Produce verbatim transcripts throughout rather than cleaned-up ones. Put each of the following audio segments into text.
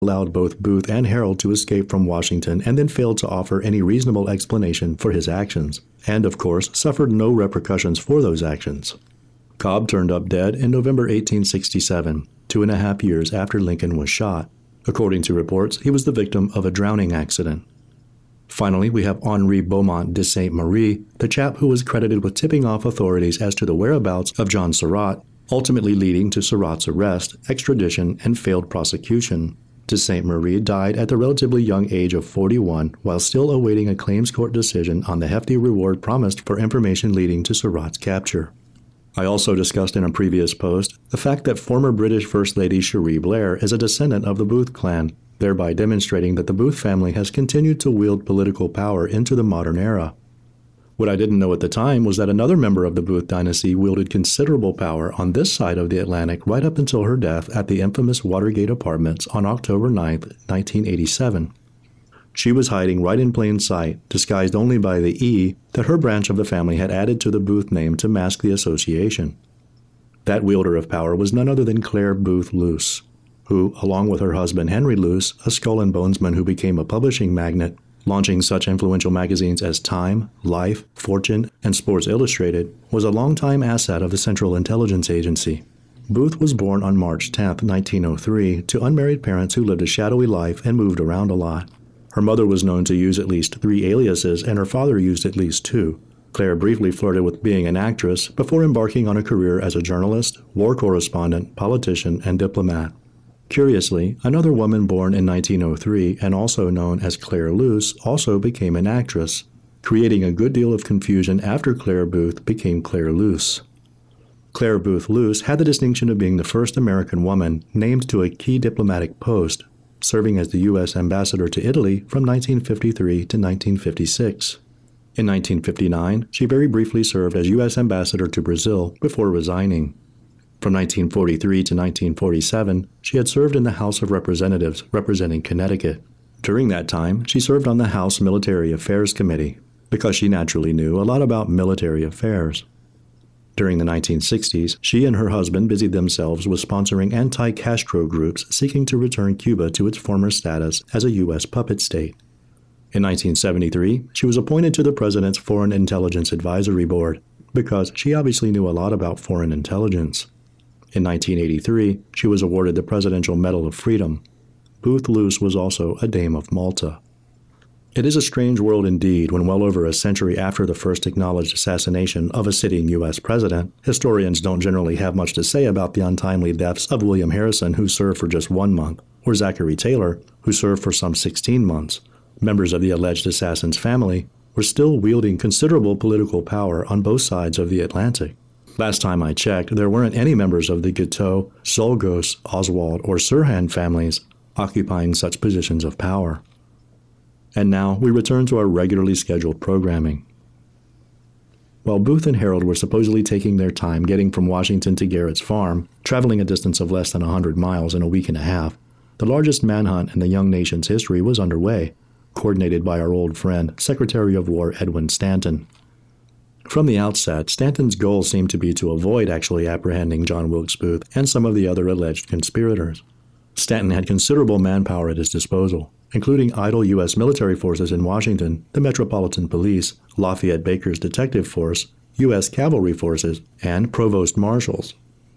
allowed both Booth and Harold to escape from Washington and then failed to offer any reasonable explanation for his actions, and of course suffered no repercussions for those actions. Cobb turned up dead in November eighteen sixty-seven, two and a half years after Lincoln was shot. According to reports, he was the victim of a drowning accident. Finally, we have Henri Beaumont de Saint-Marie, the chap who was credited with tipping off authorities as to the whereabouts of John Surratt, ultimately leading to Surratt's arrest, extradition, and failed prosecution. De Saint-Marie died at the relatively young age of forty-one while still awaiting a claims court decision on the hefty reward promised for information leading to Surratt's capture. I also discussed in a previous post the fact that former British First Lady Cherie Blair is a descendant of the Booth clan, thereby demonstrating that the Booth family has continued to wield political power into the modern era. What I didn't know at the time was that another member of the Booth dynasty wielded considerable power on this side of the Atlantic right up until her death at the infamous Watergate Apartments on October ninth, nineteen eighty-seven. She was hiding right in plain sight, disguised only by the E that her branch of the family had added to the Booth name to mask the association. That wielder of power was none other than Clare Boothe Luce, who, along with her husband Henry Luce, a skull and bonesman who became a publishing magnate, launching such influential magazines as Time, Life, Fortune, and Sports Illustrated, was a longtime asset of the Central Intelligence Agency. Booth was born on March tenth, nineteen oh three, to unmarried parents who lived a shadowy life and moved around a lot. Her mother was known to use at least three aliases, and her father used at least two. Clare briefly flirted with being an actress before embarking on a career as a journalist, war correspondent, politician, and diplomat. Curiously, another woman born in nineteen oh three and also known as Clare Luce also became an actress, creating a good deal of confusion after Clare Boothe became Clare Luce. Clare Boothe Luce had the distinction of being the first American woman named to a key diplomatic post, serving as the U S ambassador to Italy from nineteen fifty-three to nineteen fifty-six. In nineteen fifty-nine, she very briefly served as U S ambassador to Brazil before resigning. From nineteen forty-three to nineteen forty-seven, she had served in the House of Representatives representing Connecticut. During that time, she served on the House Military Affairs Committee, because she naturally knew a lot about military affairs. During the nineteen sixties, she and her husband busied themselves with sponsoring anti-Castro groups seeking to return Cuba to its former status as a U S puppet state. In nineteen seventy-three, she was appointed to the President's Foreign Intelligence Advisory Board, because she obviously knew a lot about foreign intelligence. In nineteen eighty-three, she was awarded the Presidential Medal of Freedom. Boothe Luce was also a Dame of Malta. It is a strange world indeed when well over a century after the first acknowledged assassination of a sitting U S president, historians don't generally have much to say about the untimely deaths of William Harrison, who served for just one month, or Zachary Taylor, who served for some sixteen months. Members of the alleged assassin's family were still wielding considerable political power on both sides of the Atlantic. Last time I checked, there weren't any members of the Guiteau, Czolgosz, Oswald, or Sirhan families occupying such positions of power. And now we return to our regularly scheduled programming. While Booth and Harold were supposedly taking their time getting from Washington to Garrett's farm, traveling a distance of less than one hundred miles in a week and a half, the largest manhunt in the young nation's history was underway, coordinated by our old friend, Secretary of War Edwin Stanton. From the outset, Stanton's goal seemed to be to avoid actually apprehending John Wilkes Booth and some of the other alleged conspirators. Stanton had considerable manpower at his disposal, including idle U S military forces in Washington, the Metropolitan Police, Lafayette Baker's detective force, U S cavalry forces, and provost marshals.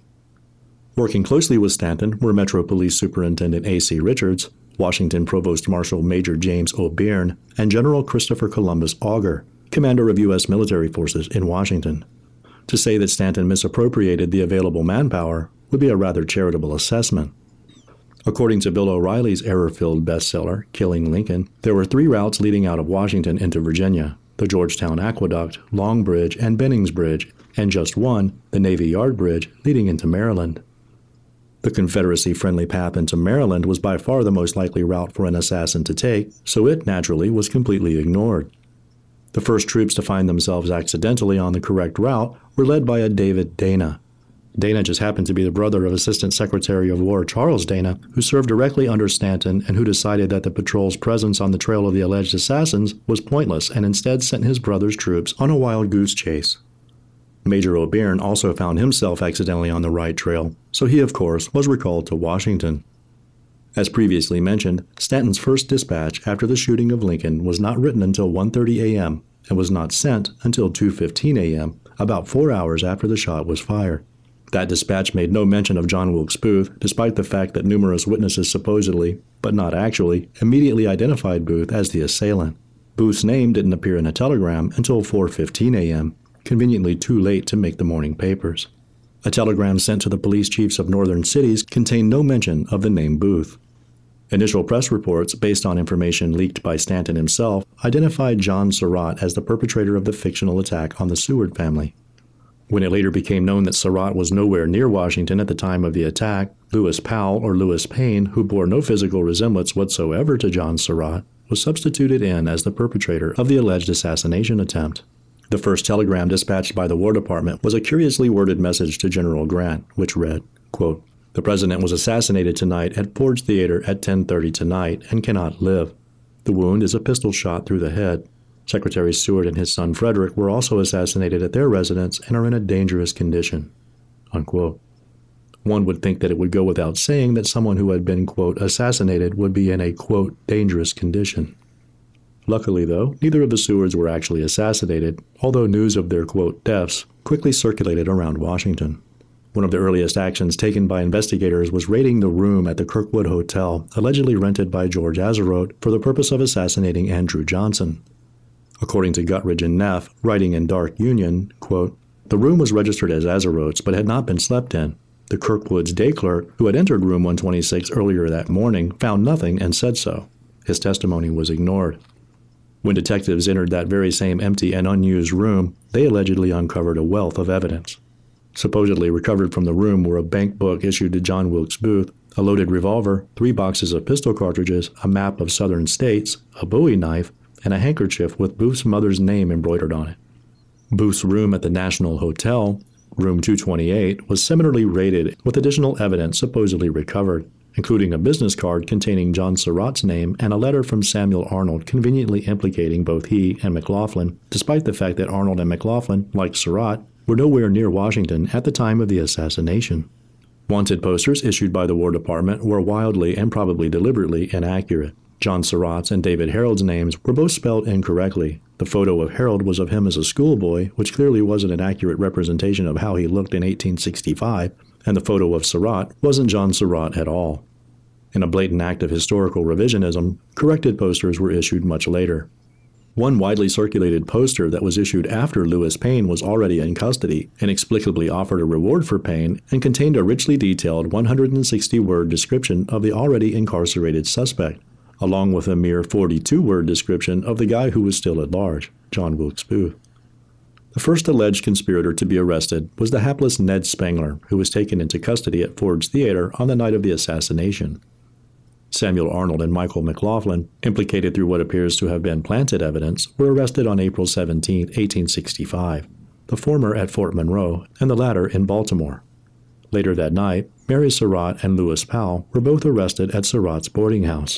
Working closely with Stanton were Metro Police Superintendent A C Richards, Washington Provost Marshal Major James O. Byrne, and General Christopher Columbus Augur, commander of U S military forces in Washington. To say that Stanton misappropriated the available manpower would be a rather charitable assessment. According to Bill O'Reilly's error-filled bestseller, Killing Lincoln, there were three routes leading out of Washington into Virginia: the Georgetown Aqueduct, Long Bridge, and Bennings Bridge, and just one, the Navy Yard Bridge, leading into Maryland. The Confederacy-friendly path into Maryland was by far the most likely route for an assassin to take, so it naturally was completely ignored. The first troops to find themselves accidentally on the correct route were led by a David Dana. Dana just happened to be the brother of Assistant Secretary of War Charles Dana, who served directly under Stanton and who decided that the patrol's presence on the trail of the alleged assassins was pointless and instead sent his brother's troops on a wild goose chase. Major O'Byrne also found himself accidentally on the right trail, so he, of course, was recalled to Washington. As previously mentioned, Stanton's first dispatch after the shooting of Lincoln was not written until one thirty a.m. and was not sent until two fifteen a.m., about four hours after the shot was fired. That dispatch made no mention of John Wilkes Booth, despite the fact that numerous witnesses supposedly, but not actually, immediately identified Booth as the assailant. Booth's name didn't appear in a telegram until four fifteen a.m., conveniently too late to make the morning papers. A telegram sent to the police chiefs of northern cities contained no mention of the name Booth. Initial press reports, based on information leaked by Stanton himself, identified John Surratt as the perpetrator of the fictional attack on the Seward family. When it later became known that Surratt was nowhere near Washington at the time of the attack, Lewis Powell, or Lewis Payne, who bore no physical resemblance whatsoever to John Surratt, was substituted in as the perpetrator of the alleged assassination attempt. The first telegram dispatched by the War Department was a curiously worded message to General Grant, which read, quote, "The President was assassinated tonight at Ford's Theater at ten thirty tonight and cannot live. The wound is a pistol shot through the head. Secretary Seward and his son Frederick were also assassinated at their residence and are in a dangerous condition." Unquote. One would think that it would go without saying that someone who had been, quote, assassinated would be in a, quote, dangerous condition. Luckily, though, neither of the Sewards were actually assassinated, although news of their, quote, deaths quickly circulated around Washington. One of the earliest actions taken by investigators was raiding the room at the Kirkwood Hotel, allegedly rented by George Atzerodt for the purpose of assassinating Andrew Johnson. According to Guttridge and Neff, writing in Dark Union, quote, "The room was registered as Atzerodt's but had not been slept in. The Kirkwood's day clerk, who had entered room one twenty-six earlier that morning, found nothing and said so. His testimony was ignored." When detectives entered that very same empty and unused room, they allegedly uncovered a wealth of evidence. Supposedly recovered from the room were a bank book issued to John Wilkes Booth, a loaded revolver, three boxes of pistol cartridges, a map of southern states, a Bowie knife, and a handkerchief with Booth's mother's name embroidered on it. Booth's room at the National Hotel, room two twenty-eight, was similarly raided with additional evidence supposedly recovered, including a business card containing John Surratt's name and a letter from Samuel Arnold conveniently implicating both he and McLaughlin, despite the fact that Arnold and McLaughlin, like Surratt, were nowhere near Washington at the time of the assassination. Wanted posters issued by the War Department were wildly and probably deliberately inaccurate. John Surratt's and David Harold's names were both spelled incorrectly. The photo of Harold was of him as a schoolboy, which clearly wasn't an accurate representation of how he looked in eighteen sixty-five, and the photo of Surratt wasn't John Surratt at all. In a blatant act of historical revisionism, corrected posters were issued much later. One widely circulated poster that was issued after Lewis Payne was already in custody inexplicably offered a reward for Payne and contained a richly detailed one hundred sixty word description of the already incarcerated suspect, along with a mere forty-two word description of the guy who was still at large, John Wilkes Booth. The first alleged conspirator to be arrested was the hapless Ned Spangler, who was taken into custody at Ford's Theater on the night of the assassination. Samuel Arnold and Michael McLaughlin, implicated through what appears to have been planted evidence, were arrested on April seventeenth, eighteen sixty-five, the former at Fort Monroe and the latter in Baltimore. Later that night, Mary Surratt and Lewis Powell were both arrested at Surratt's boarding house.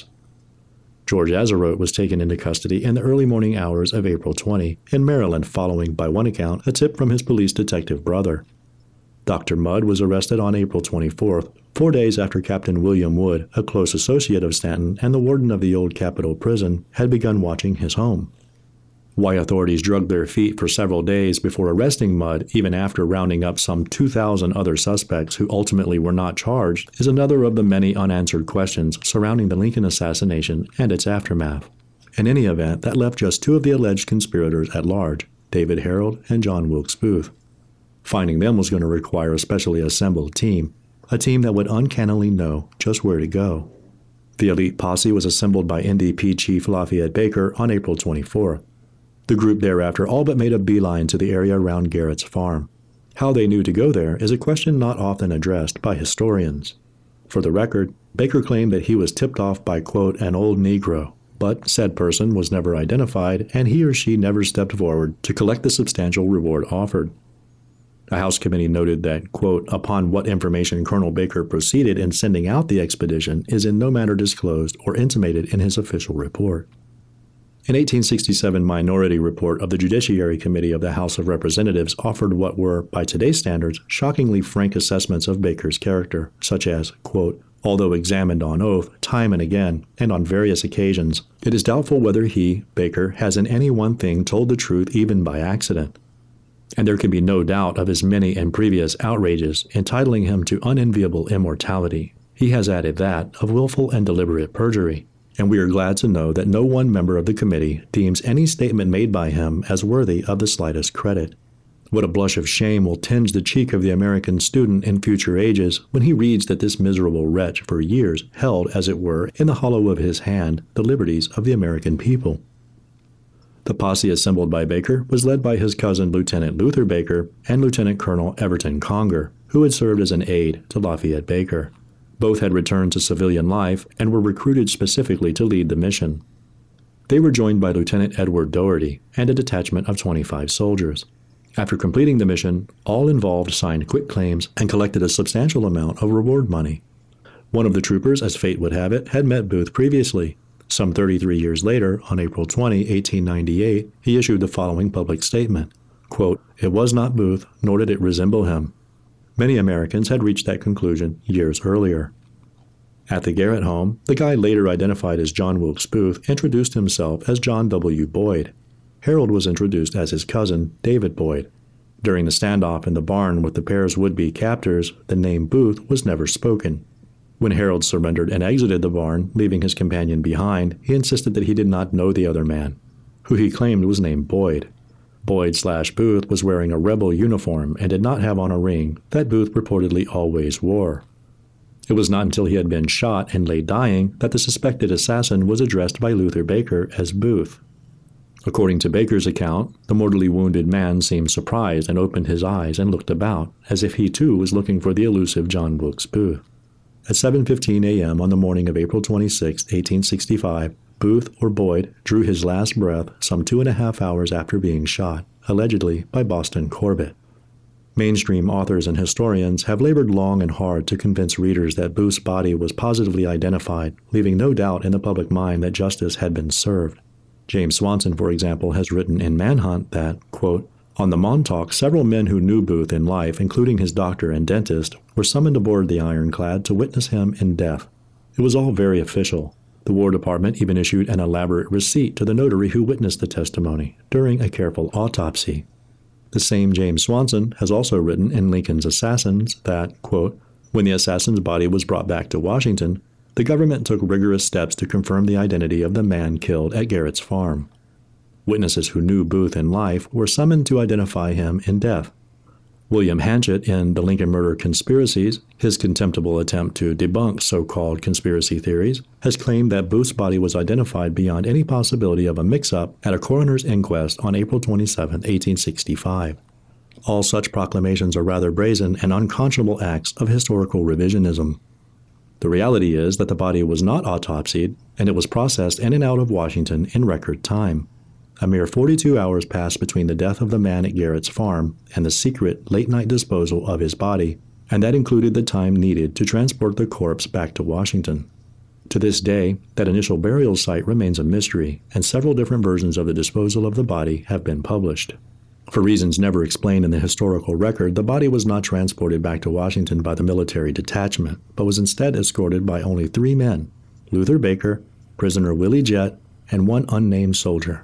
George Atzerodt was taken into custody in the early morning hours of April twentieth in Maryland following, by one account, a tip from his police detective brother. Doctor Mudd was arrested on April twenty-fourth, four days after Captain William Wood, a close associate of Stanton and the warden of the old Capitol Prison, had begun watching his home. Why authorities drugged their feet for several days before arresting Mudd, even after rounding up some two thousand other suspects who ultimately were not charged, is another of the many unanswered questions surrounding the Lincoln assassination and its aftermath. In any event, that left just two of the alleged conspirators at large, David Harold and John Wilkes Booth. Finding them was going to require a specially assembled team, a team that would uncannily know just where to go. The elite posse was assembled by N D P Chief Lafayette Baker on April twenty-fourth. The group thereafter all but made a beeline to the area around Garrett's farm. How they knew to go there is a question not often addressed by historians. For the record, Baker claimed that he was tipped off by, quote, an old Negro, but said person was never identified and he or she never stepped forward to collect the substantial reward offered. A House committee noted that, quote, upon what information Colonel Baker proceeded in sending out the expedition is in no manner disclosed or intimated in his official report. An eighteen sixty-seven minority report of the Judiciary Committee of the House of Representatives offered what were, by today's standards, shockingly frank assessments of Baker's character, such as, quote, although examined on oath, time and again, and on various occasions, it is doubtful whether he, Baker, has in any one thing told the truth even by accident. And there can be no doubt of his many and previous outrages, entitling him to unenviable immortality. He has added that of willful and deliberate perjury. And we are glad to know that no one member of the committee deems any statement made by him as worthy of the slightest credit. What a blush of shame will tinge the cheek of the American student in future ages when he reads that this miserable wretch for years held, as it were, in the hollow of his hand, the liberties of the American people. The posse assembled by Baker was led by his cousin Lieutenant Luther Baker and Lieutenant Colonel Everton Conger, who had served as an aide to Lafayette Baker. Both had returned to civilian life and were recruited specifically to lead the mission. They were joined by Lieutenant Edward Doherty and a detachment of twenty-five soldiers. After completing the mission, all involved signed quitclaims and collected a substantial amount of reward money. One of the troopers, as fate would have it, had met Booth previously. Some thirty-three years later, on April twentieth, eighteen ninety-eight, he issued the following public statement, quote, "It was not Booth, nor did it resemble him." Many Americans had reached that conclusion years earlier. At the Garrett home, the guy later identified as John Wilkes Booth introduced himself as John W. Boyd. Harold was introduced as his cousin, David Boyd. During the standoff in the barn with the pair's would-be captors, the name Booth was never spoken. When Harold surrendered and exited the barn, leaving his companion behind, he insisted that he did not know the other man, who he claimed was named Boyd. Boyd slash Booth was wearing a rebel uniform and did not have on a ring that Booth reportedly always wore. It was not until he had been shot and lay dying that the suspected assassin was addressed by Luther Baker as Booth. According to Baker's account, the mortally wounded man seemed surprised and opened his eyes and looked about, as if he too was looking for the elusive John Wilkes Booth. At seven fifteen a.m. on the morning of April twenty-sixth, eighteen sixty-five, Booth, or Boyd, drew his last breath some two and a half hours after being shot, allegedly by Boston Corbett. Mainstream authors and historians have labored long and hard to convince readers that Booth's body was positively identified, leaving no doubt in the public mind that justice had been served. James Swanson, for example, has written in Manhunt that, quote, "On the Montauk, several men who knew Booth in life, including his doctor and dentist, were summoned aboard the Ironclad to witness him in death. It was all very official. The War Department even issued an elaborate receipt to the notary who witnessed the testimony during a careful autopsy." The same James Swanson has also written in Lincoln's Assassins that, quote, "When the assassin's body was brought back to Washington, the government took rigorous steps to confirm the identity of the man killed at Garrett's farm. Witnesses who knew Booth in life were summoned to identify him in death. William Hanchett, in The Lincoln Murder Conspiracies, his contemptible attempt to debunk so-called conspiracy theories, has claimed that Booth's body was identified beyond any possibility of a mix-up at a coroner's inquest on April twenty-seventh, eighteen sixty-five. All such proclamations are rather brazen and unconscionable acts of historical revisionism. The reality is that the body was not autopsied, and it was processed in and out of Washington in record time. A mere forty-two hours passed between the death of the man at Garrett's farm and the secret, late-night disposal of his body, and that included the time needed to transport the corpse back to Washington. To this day, that initial burial site remains a mystery, and several different versions of the disposal of the body have been published. For reasons never explained in the historical record, the body was not transported back to Washington by the military detachment, but was instead escorted by only three men, Luther Baker, prisoner Willie Jett, and one unnamed soldier.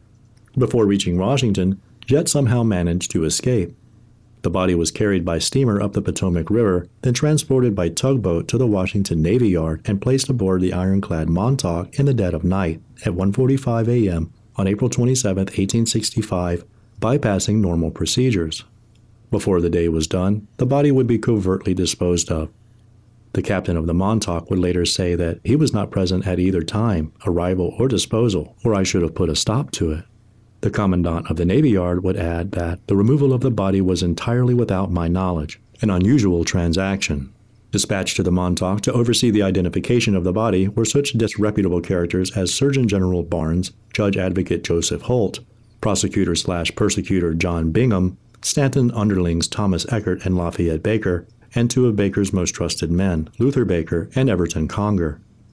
Before reaching Washington, Jett somehow managed to escape. The body was carried by steamer up the Potomac River, then transported by tugboat to the Washington Navy Yard and placed aboard the ironclad Montauk in the dead of night at one forty-five a.m. on April twenty-seventh, eighteen sixty-five, bypassing normal procedures. Before the day was done, the body would be covertly disposed of. The captain of the Montauk would later say that he was not present at either time, arrival, or disposal, or I should have put a stop to it. The commandant of the Navy Yard would add that the removal of the body was entirely without my knowledge, an unusual transaction. Dispatched to the Montauk to oversee the identification of the body were such disreputable characters as Surgeon General Barnes, Judge Advocate Joseph Holt, Prosecutor slash Persecutor John Bingham, Stanton underlings Thomas Eckert and Lafayette Baker, and two of Baker's most trusted men, Luther Baker and Everton Conger.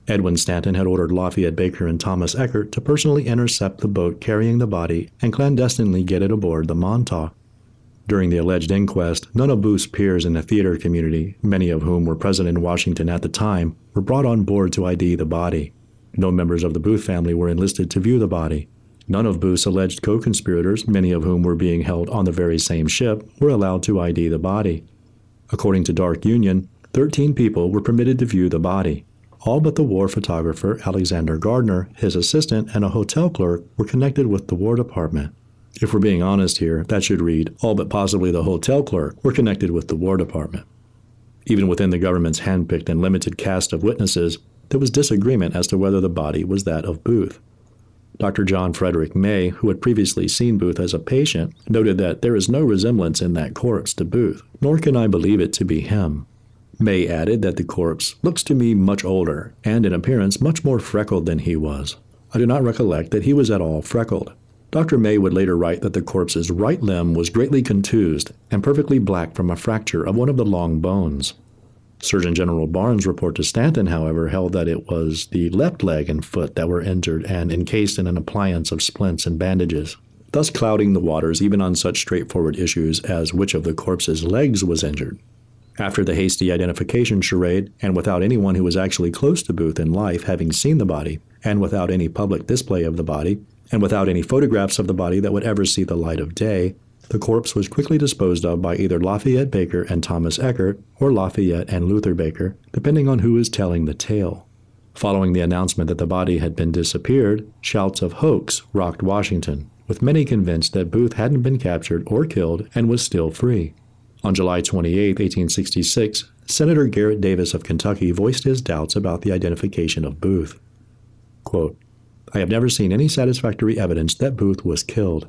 Edwin Stanton had ordered Lafayette Baker and Thomas Eckert to personally intercept the boat carrying the body and clandestinely get it aboard the Montauk. During the alleged inquest, none of Booth's peers in the theater community, many of whom were present in Washington at the time, were brought on board to I D the body. No members of the Booth family were enlisted to view the body. None of Booth's alleged co-conspirators, many of whom were being held on the very same ship, were allowed to I D the body. According to Dark Union, thirteen people were permitted to view the body. All but the war photographer Alexander Gardner, his assistant, and a hotel clerk were connected with the War Department. If we're being honest here, that should read, all but possibly the hotel clerk were connected with the War Department. Even within the government's handpicked and limited cast of witnesses, there was disagreement as to whether the body was that of Booth. Doctor John Frederick May, who had previously seen Booth as a patient, noted that there is no resemblance in that corpse to Booth, nor can I believe it to be him. May added that the corpse looks to me much older, and in appearance much more freckled than he was. I do not recollect that he was at all freckled. Doctor May would later write that the corpse's right limb was greatly contused and perfectly black from a fracture of one of the long bones. Surgeon General Barnes' report to Stanton, however, held that it was the left leg and foot that were injured and encased in an appliance of splints and bandages, thus clouding the waters even on such straightforward issues as which of the corpse's legs was injured. After the hasty identification charade, and without anyone who was actually close to Booth in life having seen the body, and without any public display of the body, and without any photographs of the body that would ever see the light of day, the corpse was quickly disposed of by either Lafayette Baker and Thomas Eckert or Lafayette and Luther Baker, depending on who is telling the tale. Following the announcement that the body had been disappeared, shouts of hoax rocked Washington, with many convinced that Booth hadn't been captured or killed and was still free. On July twenty-eighth, eighteen sixty-six, Senator Garrett Davis of Kentucky voiced his doubts about the identification of Booth. Quote, I have never seen any satisfactory evidence that Booth was killed.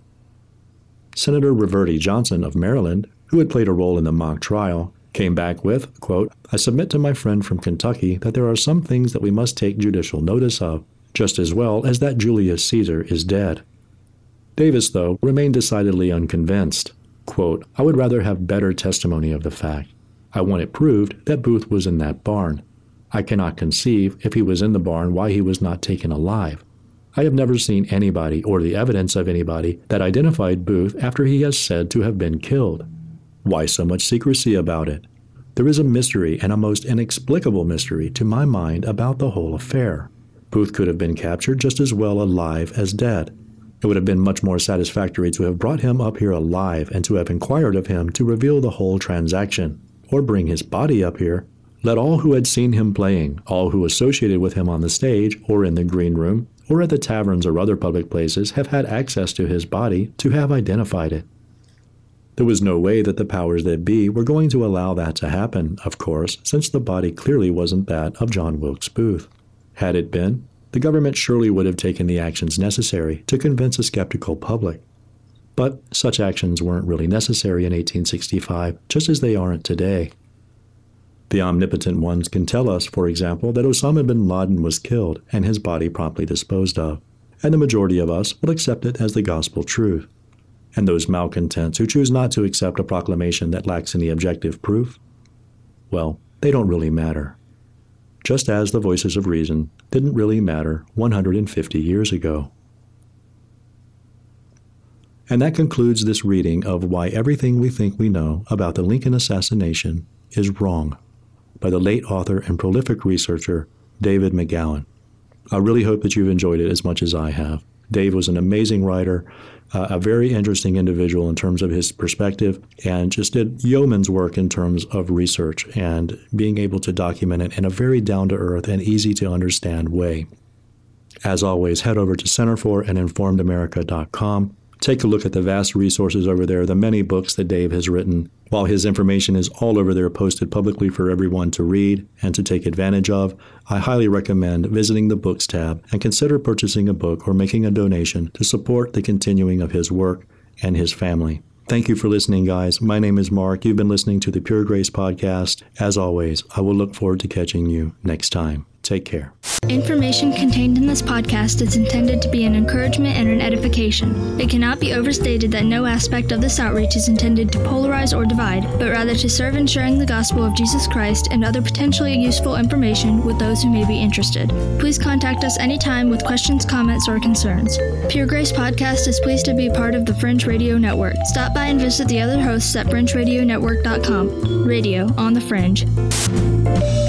Senator Reverdy Johnson of Maryland, who had played a role in the mock trial, came back with, quote, I submit to my friend from Kentucky that there are some things that we must take judicial notice of, just as well as that Julius Caesar is dead. Davis, though, remained decidedly unconvinced. Quote, I would rather have better testimony of the fact. I want it proved that Booth was in that barn. I cannot conceive, if he was in the barn, why he was not taken alive. I have never seen anybody or the evidence of anybody that identified Booth after he is said to have been killed. Why so much secrecy about it? There is a mystery, and a most inexplicable mystery to my mind, about the whole affair. Booth could have been captured just as well alive as dead. It would have been much more satisfactory to have brought him up here alive and to have inquired of him to reveal the whole transaction, or bring his body up here. Let all who had seen him playing, all who associated with him on the stage or in the green room, or at the taverns or other public places, have had access to his body to have identified it. There was no way that the powers that be were going to allow that to happen, of course, since the body clearly wasn't that of John Wilkes Booth. Had it been, the government surely would have taken the actions necessary to convince a skeptical public. But such actions weren't really necessary in eighteen sixty-five, just as they aren't today. The omnipotent ones can tell us, for example, that Osama bin Laden was killed and his body promptly disposed of, and the majority of us will accept it as the gospel truth. And those malcontents who choose not to accept a proclamation that lacks any objective proof, well, they don't really matter. Just as the voices of reason didn't really matter one hundred fifty years ago. And that concludes this reading of Why Everything We Think We Know About the Lincoln Assassination is Wrong, by the late author and prolific researcher David McGowan. I really hope that you've enjoyed it as much as I have. Dave was an amazing writer, uh, a very interesting individual in terms of his perspective, and just did yeoman's work in terms of research and being able to document it in a very down-to-earth and easy-to-understand way. As always, head over to center for an informed america dot com. Take a look at the vast resources over there, the many books that Dave has written. While his information is all over there posted publicly for everyone to read and to take advantage of, I highly recommend visiting the Books tab and consider purchasing a book or making a donation to support the continuing of his work and his family. Thank you for listening, guys. My name is Mark. You've been listening to the Pure Grace Podcast. As always, I will look forward to catching you next time. Take care. Information contained in this podcast is intended to be an encouragement and an edification. It cannot be overstated that no aspect of this outreach is intended to polarize or divide, but rather to serve in sharing the gospel of Jesus Christ and other potentially useful information with those who may be interested. Please contact us anytime with questions, comments, or concerns. Pure Grace Podcast is pleased to be part of the Fringe Radio Network. Stop by and visit the other hosts at fringe radio network dot com. Radio on the Fringe.